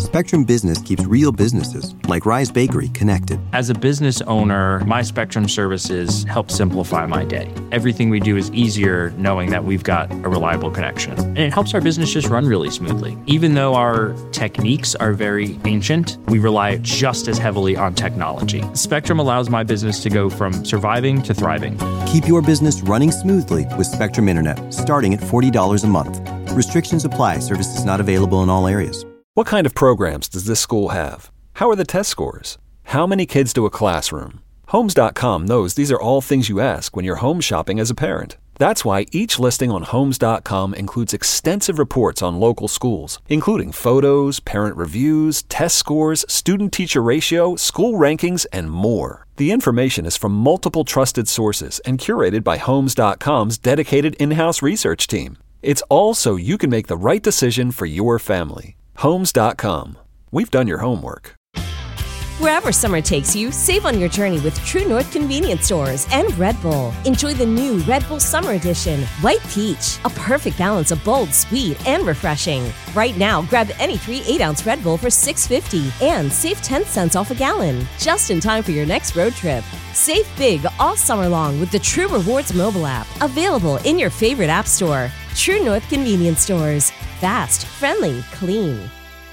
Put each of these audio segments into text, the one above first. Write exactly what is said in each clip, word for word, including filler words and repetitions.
Spectrum Business keeps real businesses, like Rise Bakery, connected. As a business owner, my Spectrum services help simplify my day. Everything we do is easier knowing that we've got a reliable connection. And it helps our business just run really smoothly. Even though our techniques are very ancient, we rely just as heavily on technology. Spectrum allows my business to go from surviving to thriving. Keep your business running smoothly with Spectrum Internet, starting at forty dollars a month. Restrictions apply. Services not available in all areas. What kind of programs does this school have? How are the test scores? How many kids do a classroom? Homes dot com knows these are all things you ask when you're home shopping as a parent. That's why each listing on Homes dot com includes extensive reports on local schools, including photos, parent reviews, test scores, student-teacher ratio, school rankings, and more. The information is from multiple trusted sources and curated by Homes dot com's dedicated in-house research team. It's all so you can make the right decision for your family. Homes dot com. We've done your homework. Wherever summer takes you, save on your journey with True North Convenience Stores and Red Bull. Enjoy the new Red Bull Summer Edition, White Peach, a perfect balance of bold, sweet, and refreshing. Right now, grab any three eight-ounce Red Bull for six dollars and fifty cents and save ten cents off a gallon, just in time for your next road trip. Save big all summer long with the True Rewards mobile app, available in your favorite app store. True North Convenience Stores. Fast, friendly, clean.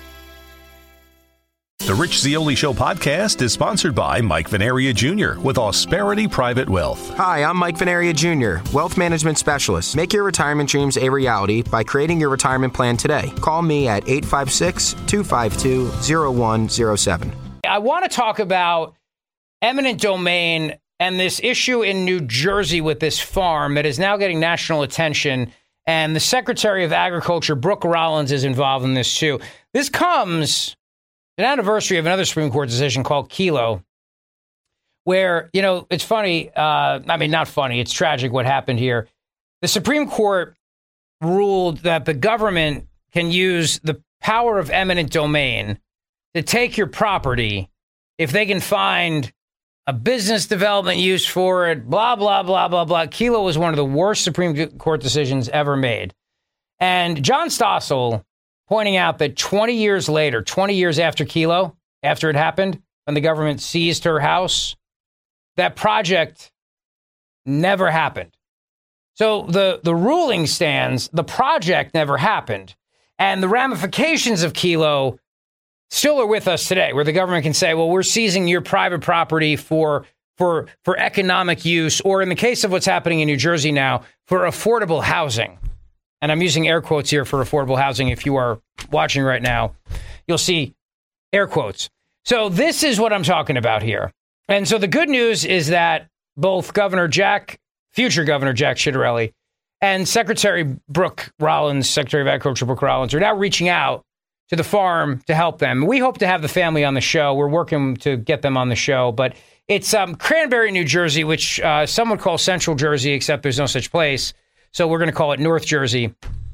The Rich Zeoli Show podcast is sponsored by Mike Venaria Junior with Ausperity Private Wealth. Hi, I'm Mike Venaria Junior, Wealth Management Specialist. Make your retirement dreams a reality by creating your retirement plan today. Call me at eight five six, two five two, zero one zero seven. I want to talk about eminent domain and this issue in New Jersey with this farm that is now getting national attention. And the Secretary of Agriculture, Brooke Rollins, is involved in this too. This comes an anniversary of another Supreme Court decision called Kelo, where, you know, it's funny. Uh, I mean, not funny. It's tragic what happened here. The Supreme Court ruled that the government can use the power of eminent domain to take your property if they can find a business development use for it, blah, blah, blah, blah, blah. Kelo was one of the worst Supreme Court decisions ever made. And John Stossel pointing out that twenty years later, twenty years after Kelo, after it happened, when the government seized her house, that project never happened. So the, the ruling stands, the project never happened. And the ramifications of Kelo still are with us today, where the government can say, well, we're seizing your private property for for for economic use, or in the case of what's happening in New Jersey now, for affordable housing. And I'm using air quotes here for affordable housing. If you are watching right now, you'll see air quotes. So this is what I'm talking about here. And so the good news is that both Governor Jack, future Governor Jack Ciattarelli, and Secretary Brooke Rollins, Secretary of Agriculture Brooke Rollins, are now reaching out to the farm to help them. We hope to have the family on the show. We're working to get them on the show, but it's um, Cranberry, New Jersey, which uh, some would call Central Jersey, except there's no such place. So we're going to call it North Jersey.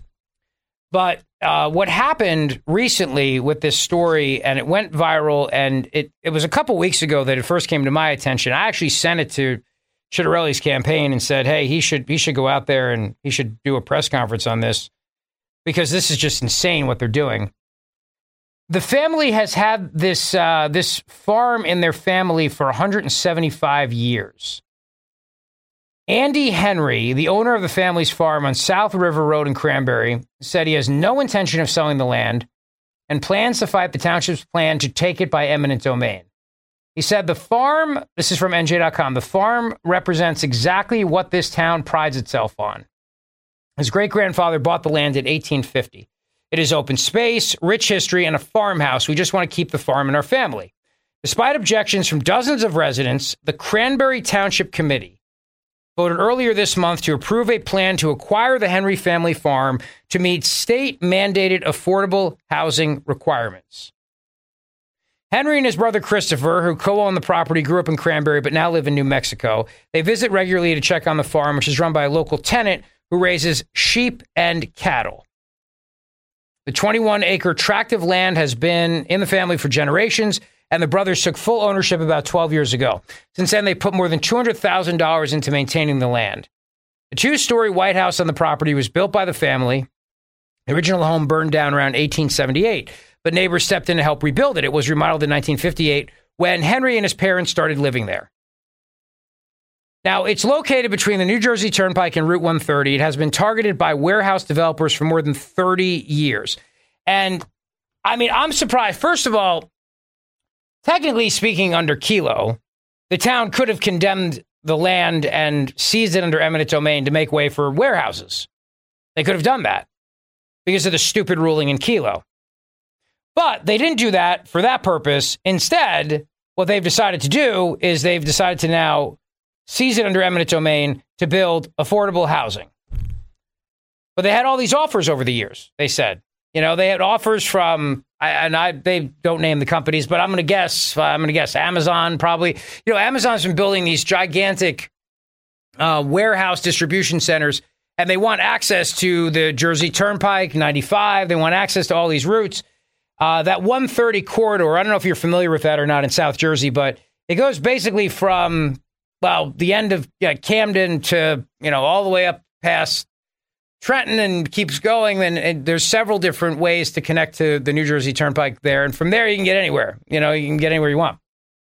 But uh, what happened recently with this story, and it went viral, and it, it was a couple weeks ago that it first came to my attention. I actually sent it to Ciattarelli's campaign and said, hey, he should he should go out there and he should do a press conference on this, because this is just insane what they're doing. The family has had this uh, this farm in their family for one hundred seventy-five years. Andy Henry, the owner of the family's farm on South River Road in Cranberry, said he has no intention of selling the land and plans to fight the township's plan to take it by eminent domain. He said the farm, this is from N J dot com, the farm represents exactly what this town prides itself on. His great-grandfather bought the land in eighteen fifty. It is open space, rich history, and a farmhouse. We just want to keep the farm in our family. Despite objections from dozens of residents, the Cranberry Township Committee voted earlier this month to approve a plan to acquire the Henry family farm to meet state-mandated affordable housing requirements. Henry and his brother Christopher, who co-own the property, grew up in Cranberry but now live in New Mexico. They visit regularly to check on the farm, which is run by a local tenant who raises sheep and cattle. The twenty-one acre tract of land has been in the family for generations, and the brothers took full ownership about twelve years ago. Since then, they put more than two hundred thousand dollars into maintaining the land. The two-story White House on the property was built by the family. The original home burned down around eighteen seventy-eight, but neighbors stepped in to help rebuild it. It was remodeled in nineteen fifty-eight when Henry and his parents started living there. Now, it's located between the New Jersey Turnpike and Route one thirty. It has been targeted by warehouse developers for more than thirty years. And, I mean, I'm surprised. First of all, technically speaking, under Kelo, the town could have condemned the land and seized it under eminent domain to make way for warehouses. They could have done that because of the stupid ruling in Kelo. But they didn't do that for that purpose. Instead, what they've decided to do is they've decided to now seize it under eminent domain to build affordable housing. But they had all these offers over the years, they said. You know, they had offers from, and I they don't name the companies, but I'm going to guess, I'm going to guess Amazon probably. You know, Amazon's been building these gigantic uh, warehouse distribution centers, and they want access to the Jersey Turnpike, ninety-five. They want access to all these routes. Uh, that one thirty corridor, I don't know if you're familiar with that or not in South Jersey, but it goes basically from, well, the end of yeah, Camden to, you know, all the way up past Trenton and keeps going. And, and there's several different ways to connect to the New Jersey Turnpike there. And from there, you can get anywhere. You know, you can get anywhere you want.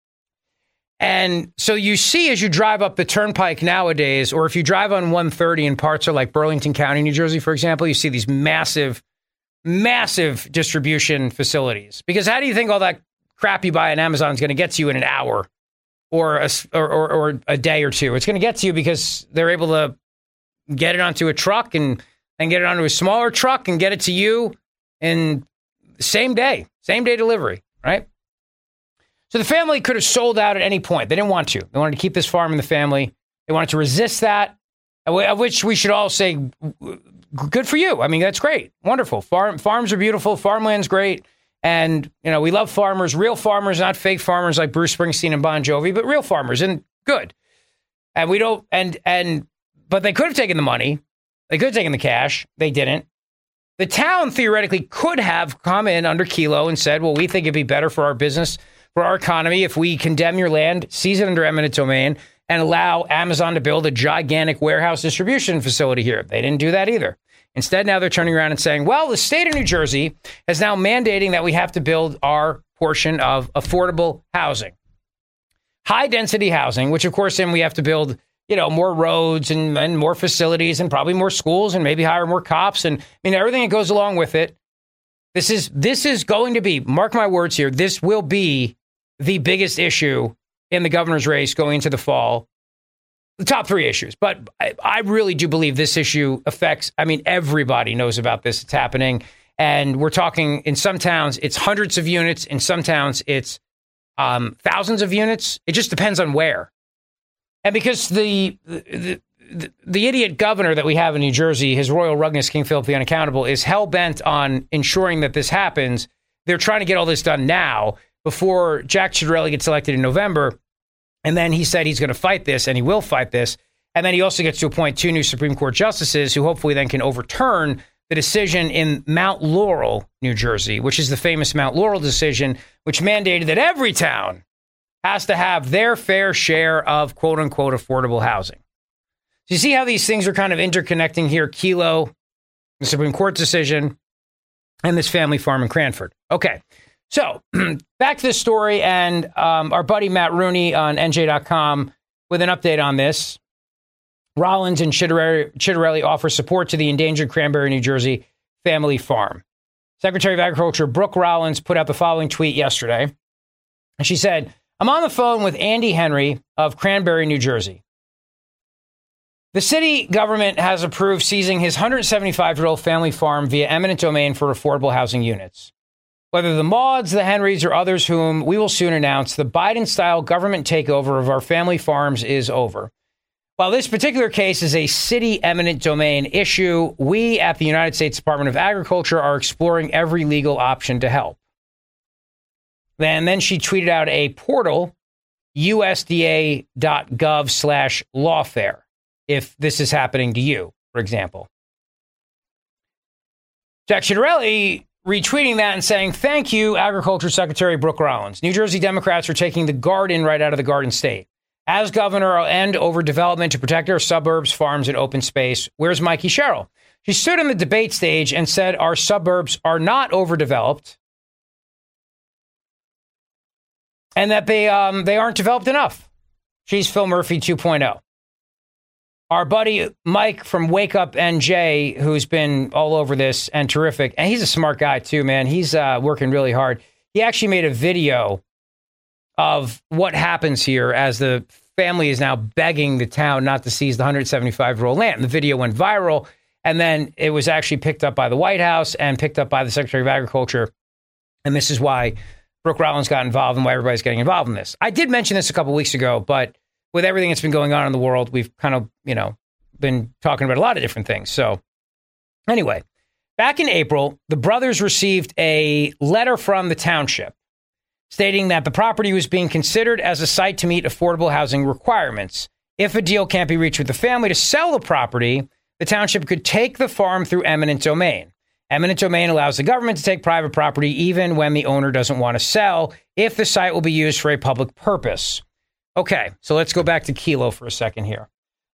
And so you see as you drive up the Turnpike nowadays, or if you drive on one thirty in parts of like Burlington County, New Jersey, for example, you see these massive, massive distribution facilities. Because how do you think all that crap you buy on Amazon is going to get to you in an hour or a, or, or, or a day or two? It's going to get to you because they're able to get it onto a truck and, and get it onto a smaller truck and get it to you in the same day, same day delivery, right? So the family could have sold out at any point. They didn't want to. They wanted to keep this farm in the family. They wanted to resist that, of which we should all say, good for you. I mean, that's great. Wonderful. Farm, farms are beautiful. Farmland's great. And, you know, we love farmers, real farmers, not fake farmers like Bruce Springsteen and Bon Jovi, but real farmers, and good. And we don't, and, and, but they could have taken the money. They could have taken the cash. They didn't. The town theoretically could have come in under Kelo and said, well, we think it'd be better for our business, for our economy, if we condemn your land, seize it under eminent domain, and allow Amazon to build a gigantic warehouse distribution facility here. They didn't do that either. Instead, now they're turning around and saying, well, the state of New Jersey is now mandating that we have to build our portion of affordable housing. High density housing, which of course then we have to build, you know, more roads and, and more facilities and probably more schools and maybe hire more cops and I mean everything that goes along with it. This is this is going to be, mark my words here, this will be the biggest issue in the governor's race going into the fall. The top three issues. But I, I really do believe this issue affects, I mean, everybody knows about this. It's happening. And we're talking in some towns, it's hundreds of units. In some towns, it's um, thousands of units. It just depends on where. And because the, the, the, the idiot governor that we have in New Jersey, His Royal Rugness King Philip the Unaccountable, is hell-bent on ensuring that this happens. They're trying to get all this done now before Jack Ciattarelli gets elected in November. And then he said he's going to fight this, and he will fight this. And then he also gets to appoint two new Supreme Court justices who hopefully then can overturn the decision in Mount Laurel, New Jersey, which is the famous Mount Laurel decision, which mandated that every town has to have their fair share of quote unquote affordable housing. So you see how these things are kind of interconnecting here? Kelo, the Supreme Court decision, and this family farm in Cranford. Okay. So back to this story and um, our buddy Matt Rooney on N J dot com with an update on this. Rollins and Ciattarelli, Ciattarelli offer support to the endangered Cranberry, New Jersey family farm. Secretary of Agriculture Brooke Rollins put out the following tweet yesterday. And she said, I'm on the phone with Andy Henry of Cranberry, New Jersey. The city government has approved seizing his one hundred seventy-five-year-old family farm via eminent domain for affordable housing units. Whether the Mauds, the Henrys, or others whom we will soon announce, the Biden-style government takeover of our family farms is over. While this particular case is a city eminent domain issue, we at the United States Department of Agriculture are exploring every legal option to help. And then she tweeted out a portal, U S D A dot gov slash lawfare, if this is happening to you, for example. Jack Ciattarelli retweeting that and saying, thank you, Agriculture Secretary Brooke Rollins. New Jersey Democrats are taking the garden right out of the Garden State. As governor, I'll end overdevelopment to protect our suburbs, farms, and open space. Where's Mikey Sherrill? She stood on the debate stage and said our suburbs are not overdeveloped. and that they um, they aren't developed enough. She's Phil Murphy two point oh. Our buddy Mike from Wake Up N J, who's been all over this and terrific, and he's a smart guy too, man. He's uh, working really hard. He actually made a video of what happens here as the family is now begging the town not to seize the one hundred seventy-five-year-old land. The video went viral, and then it was actually picked up by the White House and picked up by the Secretary of Agriculture. And this is why Brooke Rollins got involved and why everybody's getting involved in this. I did mention this a couple weeks ago, but with everything that's been going on in the world, we've kind of, you know, been talking about a lot of different things. So anyway, back in April, the brothers received a letter from the township stating that the property was being considered as a site to meet affordable housing requirements. If a deal can't be reached with the family to sell the property, the township could take the farm through eminent domain. Eminent domain allows the government to take private property even when the owner doesn't want to sell, if the site will be used for a public purpose. Okay, so let's go back to Kelo for a second here.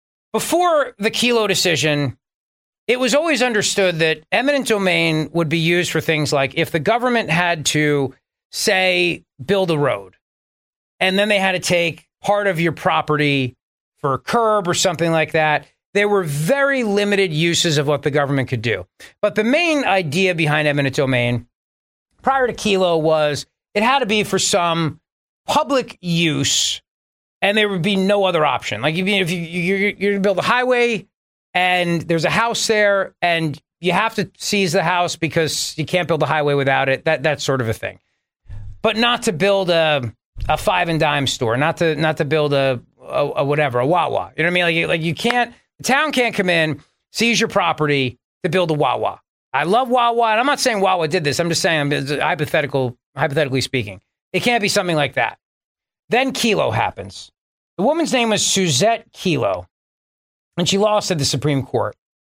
Before the Kelo decision, it was always understood that eminent domain would be used for things like if the government had to, say, build a road, and then they had to take part of your property for a curb or something like that. There were very limited uses of what the government could do. But the main idea behind eminent domain prior to Kelo was it had to be for some public use, and there would be no other option. Like if, you, if you, you're, you're going to build a highway and there's a house there and you have to seize the house because you can't build a highway without it, that that sort of a thing. But not to build a a five and dime store, not to not to build a, a, a whatever, a Wawa. You know what I mean? Like, you, like you can't, the town can't come in, seize your property to build a Wawa. I love Wawa, and I'm not saying Wawa did this. I'm just saying, hypothetical, hypothetically speaking, it can't be something like that. Then Kelo happens. The woman's name was Suzette Kelo, and she lost at the Supreme Court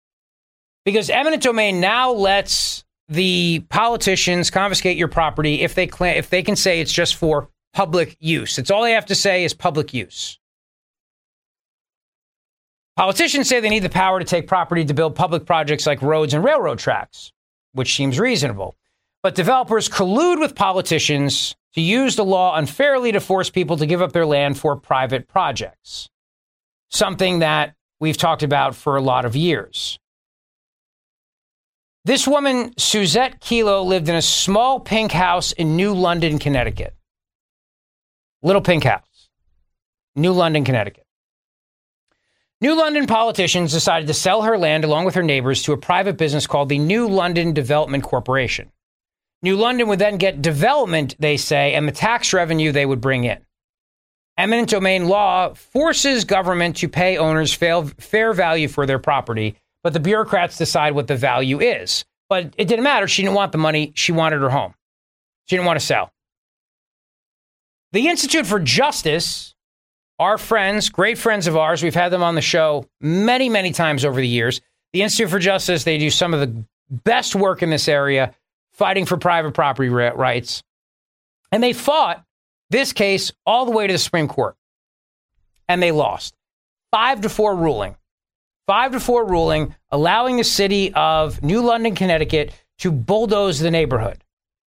because eminent domain now lets the politicians confiscate your property if they cl- if they can say it's just for public use. It's all they have to say is public use. Politicians say they need the power to take property to build public projects like roads and railroad tracks, which seems reasonable. But developers collude with politicians to use the law unfairly to force people to give up their land for private projects, something that we've talked about for a lot of years. This woman, Suzette Kelo, lived in a small pink house in New London, Connecticut. Little pink house. New London, Connecticut. New London politicians decided to sell her land along with her neighbors to a private business called the New London Development Corporation. New London would then get development, they say, and the tax revenue they would bring in. Eminent domain law forces government to pay owners fair value for their property, but the bureaucrats decide what the value is. But it didn't matter. She didn't want the money. She wanted her home. She didn't want to sell. The Institute for Justice, our friends, great friends of ours, we've had them on the show many, many times over the years. The Institute for Justice, they do some of the best work in this area, fighting for private property rights. And they fought this case all the way to the Supreme Court. And they lost. Five to four ruling. Five to four ruling, allowing the city of New London, Connecticut to bulldoze the neighborhood.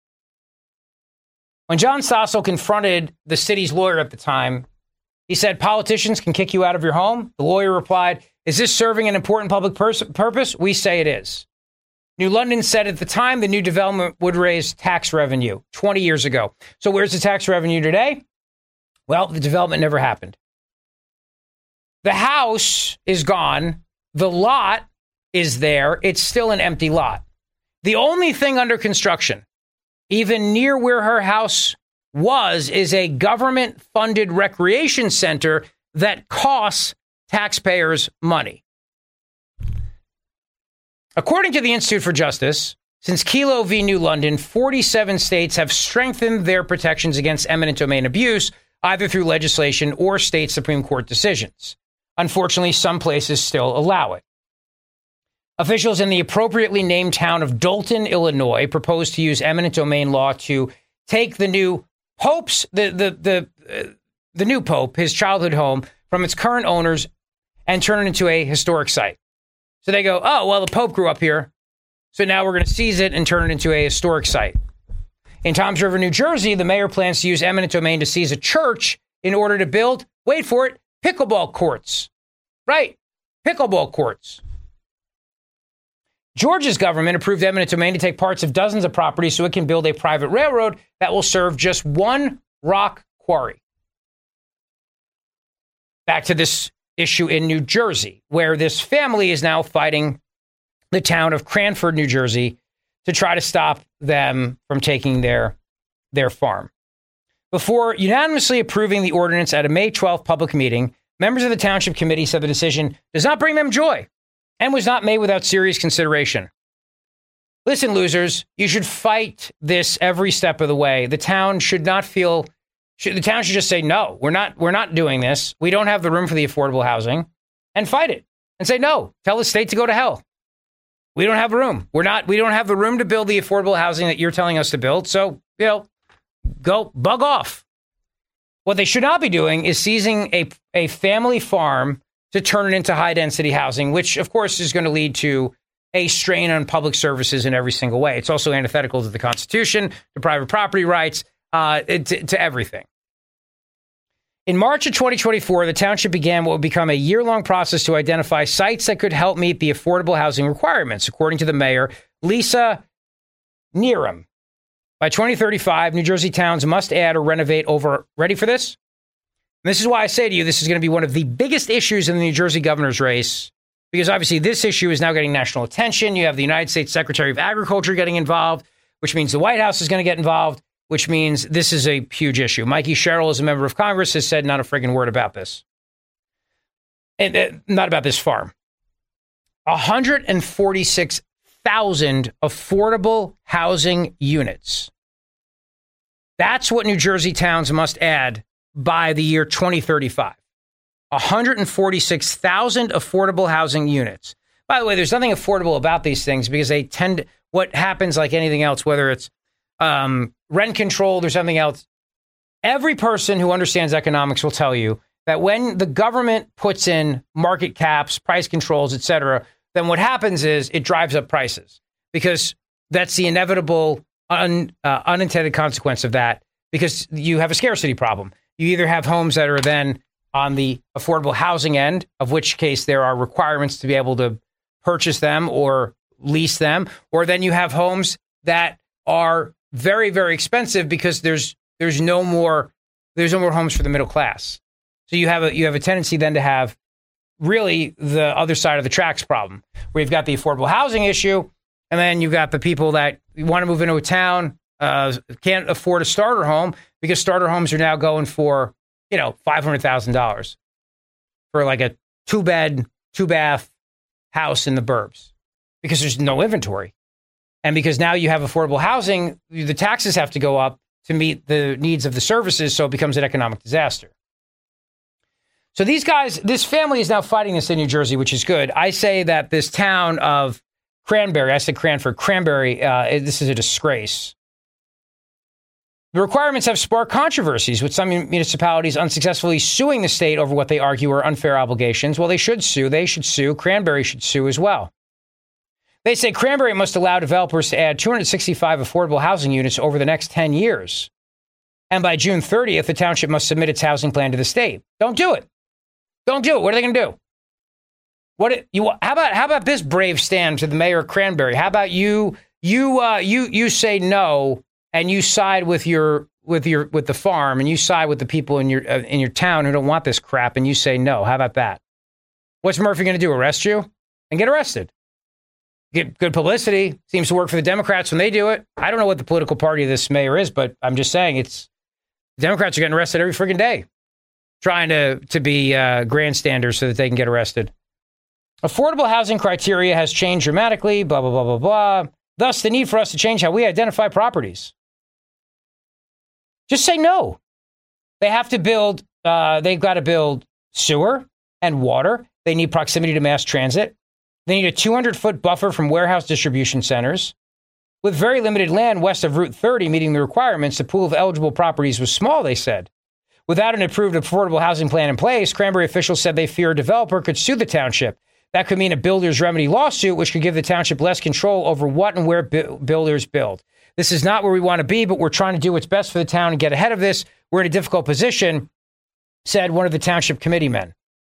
When John Stossel confronted the city's lawyer at the time, he said, politicians can kick you out of your home. The lawyer replied, is this serving an important public pers- purpose? We say it is. New London said at the time the new development would raise tax revenue twenty years ago. So where's the tax revenue today? Well, the development never happened. The house is gone. The lot is there. It's still an empty lot. The only thing under construction, even near where her house was, is a government-funded recreation center that costs taxpayers money. According to the Institute for Justice, since Kelo v. New London, forty-seven states have strengthened their protections against eminent domain abuse, either through legislation or state Supreme Court decisions. Unfortunately, some places still allow it. Officials in the appropriately named town of Dolton, Illinois, proposed to use eminent domain law to take the new Pope's, the the the uh, the new Pope, his childhood home, from its current owners and turn it into a historic site. So they go, oh, well, the Pope grew up here, so now we're going to seize it and turn it into a historic site. In Toms River, New Jersey, the mayor plans to use eminent domain to seize a church in order to build, wait for it, pickleball courts. Right, pickleball courts. Georgia's government approved eminent domain to take parts of dozens of properties so it can build a private railroad that will serve just one rock quarry. Back to this issue in New Jersey, where this family is now fighting the town of Cranford, New Jersey, to try to stop them from taking their, their farm. Before unanimously approving the ordinance at a May twelfth public meeting, members of the township committee said the decision does not bring them joy and was not made without serious consideration. Listen, losers, you should fight this every step of the way. The town should not feel, should, the town should just say, no, we're not, we're not doing this. We don't have the room for the affordable housing, and fight it and say, no, tell the state to go to hell. We don't have room. We're not, we don't have the room to build the affordable housing that you're telling us to build. So, you know, go bug off. What they should not be doing is seizing a, a family farm to turn it into high density housing, which of course is going to lead to a strain on public services in every single way. It's also antithetical to the Constitution, to private property rights, uh, to, to everything. In March of twenty twenty-four, the township began what would become a year-long process to identify sites that could help meet the affordable housing requirements, according to the mayor, Lisa Neeram. By twenty thirty-five, New Jersey towns must add or renovate over, ready for this? And this is why I say to you, this is going to be one of the biggest issues in the New Jersey governor's race, because obviously this issue is now getting national attention. You have the United States Secretary of Agriculture getting involved, which means the White House is going to get involved, which means this is a huge issue. Mikey Sherrill, as a member of Congress, has said not a friggin' word about this. And, uh, not about this farm. one hundred forty-six thousand affordable housing units. That's what New Jersey towns must add by the year twenty thirty-five. one hundred forty-six thousand affordable housing units. By the way, there's nothing affordable about these things because they tend to, what happens like anything else, whether it's um, rent controlled or something else, every person who understands economics will tell you that when the government puts in market caps, price controls, et cetera, then what happens is it drives up prices, because that's the inevitable un, uh, unintended consequence of that, because you have a scarcity problem. You either have homes that are then on the affordable housing end, of which case there are requirements to be able to purchase them or lease them, or then you have homes that are very, very expensive because there's there's no more there's no more homes for the middle class. So you have a you have a tendency then to have really the other side of the tracks problem, where you've got the affordable housing issue, and then you've got the people that want to move into a town, uh, can't afford a starter home because starter homes are now going for, you know, five hundred thousand dollars for like a two bed, two bath house in the burbs, because there's no inventory. And because now you have affordable housing, the taxes have to go up to meet the needs of the services, so it becomes an economic disaster. So these guys, this family is now fighting this in New Jersey, which is good. I say that this town of Cranberry, I said Cranford, Cranberry, uh, this is a disgrace. The requirements have sparked controversies, with some municipalities unsuccessfully suing the state over what they argue are unfair obligations. Well, they should sue. They should sue. Cranberry should sue as well. They say Cranberry must allow developers to add two hundred sixty-five affordable housing units over the next ten years. And by June thirtieth, the township must submit its housing plan to the state. Don't do it. Don't do it. What are they going to do? What it, you? How about how about this brave stand to the mayor of Cranberry? How about you you uh, you you say no, and you side with your with your with the farm, and you side with the people in your uh, in your town who don't want this crap, and you say no. How about that? What's Murphy going to do? Arrest you and get arrested? Get good publicity. Seems to work for the Democrats when they do it. I don't know what the political party of this mayor is, but I'm just saying it's Democrats are getting arrested every friggin' day, trying to to be uh, grandstanders so that they can get arrested. Affordable housing criteria has changed dramatically, blah, blah, blah, blah, blah. Thus, the need for us to change how we identify properties. Just say no. They have to build, uh, they've got to build sewer and water. They need proximity to mass transit. They need a two hundred foot buffer from warehouse distribution centers. With very limited land west of Route thirty meeting the requirements, the pool of eligible properties was small, they said. Without an approved affordable housing plan in place, Cranberry officials said they fear a developer could sue the township. That could mean a builder's remedy lawsuit, which could give the township less control over what and where bu- builders build. This is not where we want to be, but we're trying to do what's best for the town and get ahead of this. We're in a difficult position, said one of the township committeemen.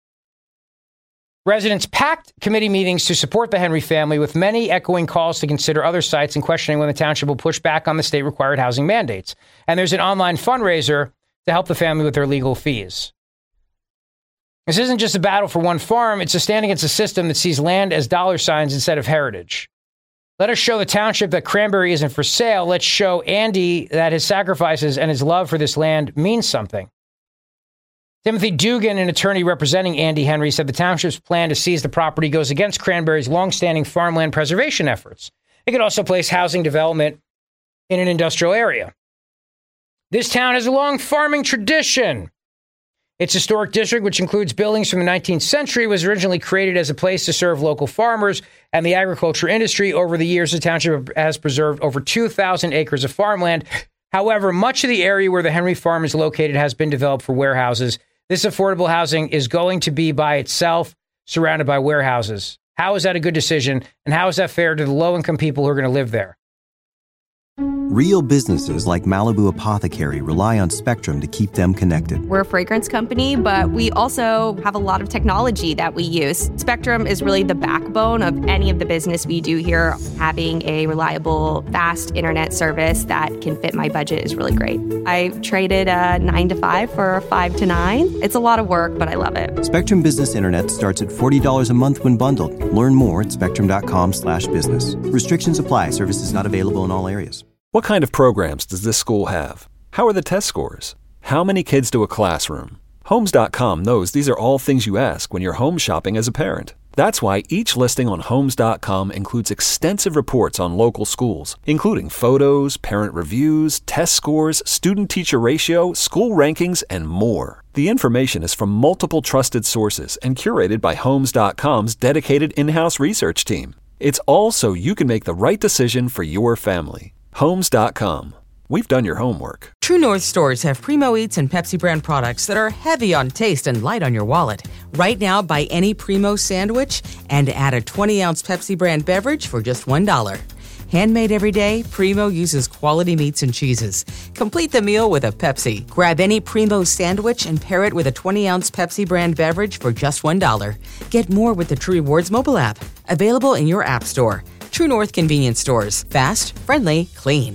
Residents packed committee meetings to support the Henry family, with many echoing calls to consider other sites and questioning when the township will push back on the state-required housing mandates. And there's an online fundraiser to help the family with their legal fees. This isn't just a battle for one farm. It's a stand against a system that sees land as dollar signs instead of heritage. Let us show the township that Cranberry isn't for sale. Let's show Andy that his sacrifices and his love for this land means something. Timothy Dugan, an attorney representing Andy Henry, said the township's plan to seize the property goes against Cranberry's longstanding farmland preservation efforts. It could also place housing development in an industrial area. This town has a long farming tradition. Its historic district, which includes buildings from the nineteenth century, was originally created as a place to serve local farmers and the agriculture industry. Over the years, the township has preserved over two thousand acres of farmland. However, much of the area where the Henry farm is located has been developed for warehouses. This affordable housing is going to be by itself, surrounded by warehouses. How is that a good decision? And how is that fair to the low-income people who are going to live there? Real businesses like Malibu Apothecary rely on Spectrum to keep them connected. We're a fragrance company, but we also have a lot of technology that we use. Spectrum is really the backbone of any of the business we do here. Having a reliable, fast internet service that can fit my budget is really great. I traded a nine to five for a five to nine. It's a lot of work, but I love it. Spectrum Business Internet starts at forty dollars a month when bundled. Learn more at spectrum.com slash business. Restrictions apply. Services not available in all areas. What kind of programs does this school have? How are the test scores? How many kids do a classroom? Homes dot com knows these are all things you ask when you're home shopping as a parent. That's why each listing on Homes dot com includes extensive reports on local schools, including photos, parent reviews, test scores, student-teacher ratio, school rankings, and more. The information is from multiple trusted sources and curated by Homes dot com's dedicated in-house research team. It's all so you can make the right decision for your family. Homes dot com. We've done your homework. True North stores have Primo Eats and Pepsi brand products that are heavy on taste and light on your wallet. Right now, buy any Primo sandwich and add a twenty ounce Pepsi brand beverage for just one dollar. Handmade every day, Primo uses quality meats and cheeses. Complete the meal with a Pepsi. Grab any Primo sandwich and pair it with a twenty ounce Pepsi brand beverage for just one dollar. Get more with the True Rewards mobile app. Available in your app store. True North convenience stores. Fast, friendly, clean.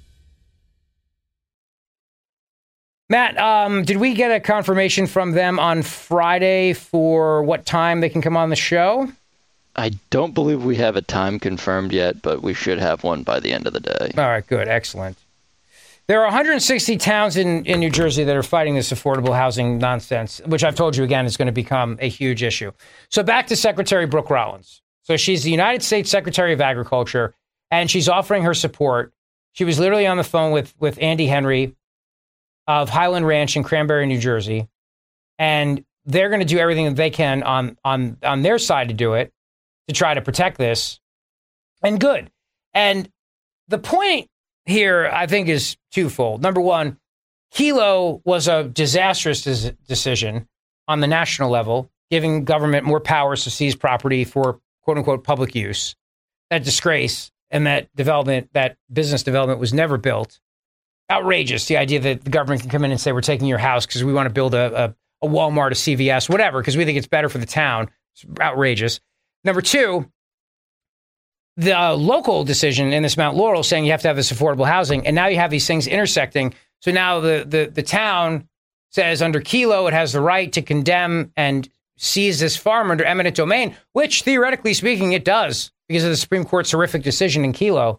Matt, um, did we get a confirmation from them on Friday for what time they can come on the show? I don't believe we have a time confirmed yet, but we should have one by the end of the day. All right, good. Excellent. There are one hundred sixty towns in, in New Jersey that are fighting this affordable housing nonsense, which I've told you again is going to become a huge issue. So back to Secretary Brooke Rollins. So she's the United States Secretary of Agriculture, and she's offering her support. She was literally on the phone with, with Andy Henry of Highland Ranch in Cranberry, New Jersey, and they're going to do everything that they can on, on, on their side to do it, to try to protect this. And good. And the point here, I think, is twofold. Number one, Kelo was a disastrous des- decision on the national level, giving government more powers to seize property for quote unquote public use. That disgrace and that development, that business development was never built. Outrageous. The idea that the government can come in and say, we're taking your house because we want to build a, a, a Walmart, a C V S, whatever, because we think it's better for the town. It's outrageous. Number two, the uh, local decision in this Mount Laurel saying you have to have this affordable housing. And now you have these things intersecting. So now the, the, the town says under Kelo, it has the right to condemn and seize this farm under eminent domain, which theoretically speaking, it does because of the Supreme Court's horrific decision in Kelo.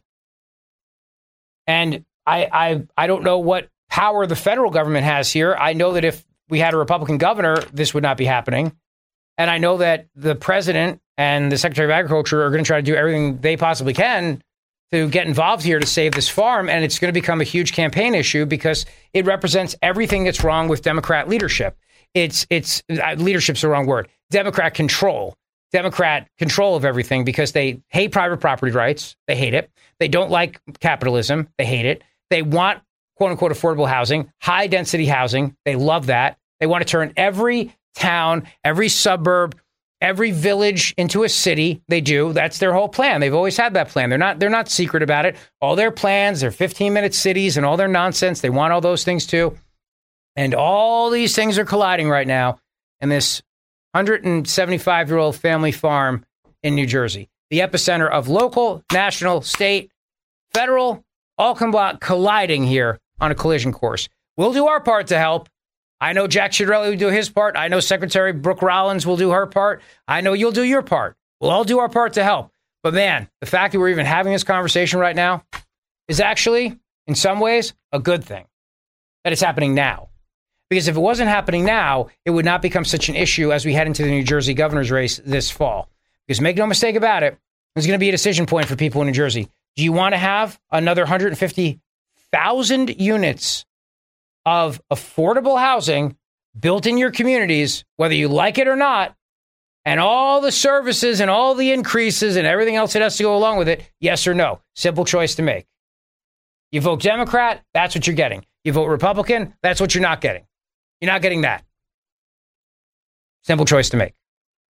And I, I, I don't know what power the federal government has here. I know that if we had a Republican governor, this would not be happening. And I know that the president and the Secretary of Agriculture are going to try to do everything they possibly can to get involved here to save this farm. And it's going to become a huge campaign issue because it represents everything that's wrong with Democrat leadership. It's it's uh, leadership's the wrong word. Democrat control. Democrat control of everything because they hate private property rights. They hate it. They don't like capitalism. They hate it. They want, quote unquote, affordable housing, high density housing. They love that. They want to turn every town, every suburb, every village into a city. They do. That's their whole plan. They've always had that plan. They're not they're not secret about it. All their plans, their fifteen-minute cities and all their nonsense, they want all those things too. And all these things are colliding right now in this one hundred seventy-five-year-old family farm in New Jersey. The epicenter of local, national, state, federal, all colliding here on a collision course. We'll do our part to help. I know Jack Ciattarelli will do his part. I know Secretary Brooke Rollins will do her part. I know you'll do your part. We'll all do our part to help. But man, the fact that we're even having this conversation right now is actually, in some ways, a good thing that it's happening now. Because if it wasn't happening now, it would not become such an issue as we head into the New Jersey governor's race this fall. Because make no mistake about it, there's going to be a decision point for people in New Jersey. Do you want to have another one hundred fifty thousand units of affordable housing built in your communities, whether you like it or not, and all the services and all the increases and everything else that has to go along with it? Yes or no? Simple choice to make. You vote Democrat, that's what you're getting. You vote Republican, that's what you're not getting. You're not getting that. Simple choice to make.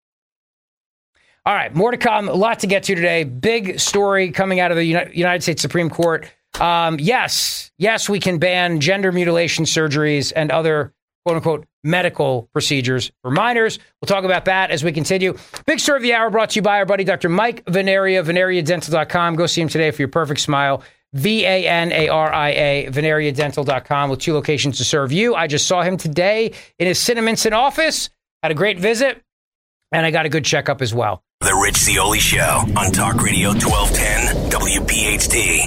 All right, more to come. A lot to get to today. Big story coming out of the United States Supreme Court. Um, yes, yes, we can ban gender mutilation surgeries and other quote unquote medical procedures for minors. We'll talk about that as we continue. Big story of the hour brought to you by our buddy, Doctor Mike Venaria, venaria dental dot com. Go see him today for your perfect smile. V A N A R I A, venaria dental dot com, with two locations to serve you. I just saw him today in his Cinnaminson office. Had a great visit, and I got a good checkup as well. The Rich Zeoli Show on Talk Radio twelve ten W P H T.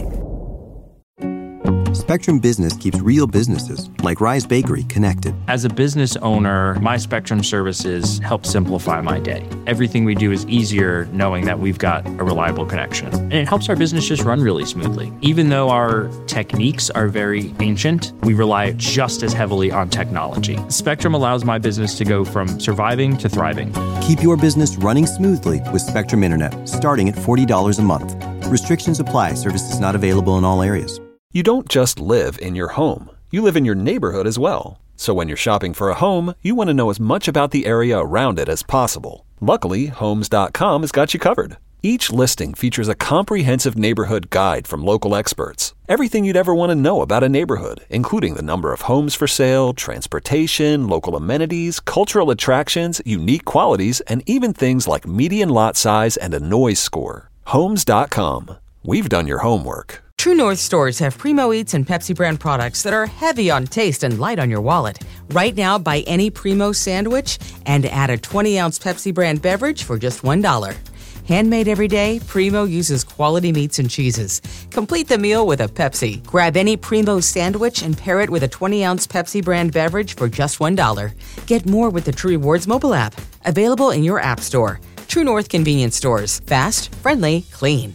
Spectrum Business keeps real businesses, like Rise Bakery, connected. As a business owner, my Spectrum services help simplify my day. Everything we do is easier knowing that we've got a reliable connection. And it helps our business just run really smoothly. Even though our techniques are very ancient, we rely just as heavily on technology. Spectrum allows my business to go from surviving to thriving. Keep your business running smoothly with Spectrum Internet, starting at forty dollars a month. Restrictions apply. Services not available in all areas. You don't just live in your home. You live in your neighborhood as well. So when you're shopping for a home, you want to know as much about the area around it as possible. Luckily, Homes dot com has got you covered. Each listing features a comprehensive neighborhood guide from local experts. Everything you'd ever want to know about a neighborhood, including the number of homes for sale, transportation, local amenities, cultural attractions, unique qualities, and even things like median lot size and a noise score. Homes dot com. We've done your homework. True North stores have Primo Eats and Pepsi brand products that are heavy on taste and light on your wallet. Right now, buy any Primo sandwich and add a twenty-ounce Pepsi brand beverage for just one dollar. Handmade every day, Primo uses quality meats and cheeses. Complete the meal with a Pepsi. Grab any Primo sandwich and pair it with a twenty-ounce Pepsi brand beverage for just one dollar. Get more with the True Rewards mobile app. Available in your app store. True North convenience stores. Fast, friendly, clean.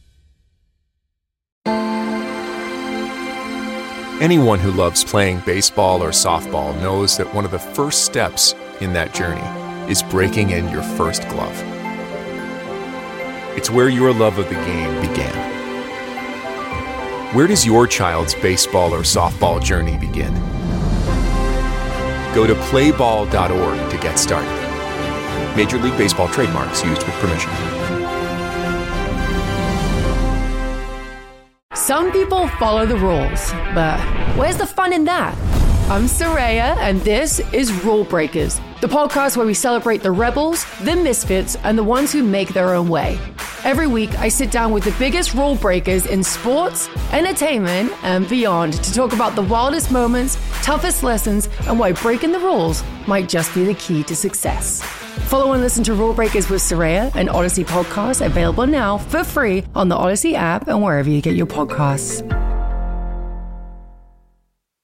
Anyone who loves playing baseball or softball knows that one of the first steps in that journey is breaking in your first glove. It's where your love of the game began. Where does your child's baseball or softball journey begin? Go to play ball dot org to get started. Major League Baseball trademarks used with permission. Some people follow the rules, but where's the fun in that? I'm Soraya, and this is Rule Breakers, the podcast where we celebrate the rebels, the misfits, and the ones who make their own way. Every week, I sit down with the biggest rule breakers in sports, entertainment, and beyond to talk about the wildest moments, toughest lessons, and why breaking the rules might just be the key to success. Follow and listen to Rule Breakers with Soraya, an Odyssey podcast, available now for free on the Odyssey app and wherever you get your podcasts.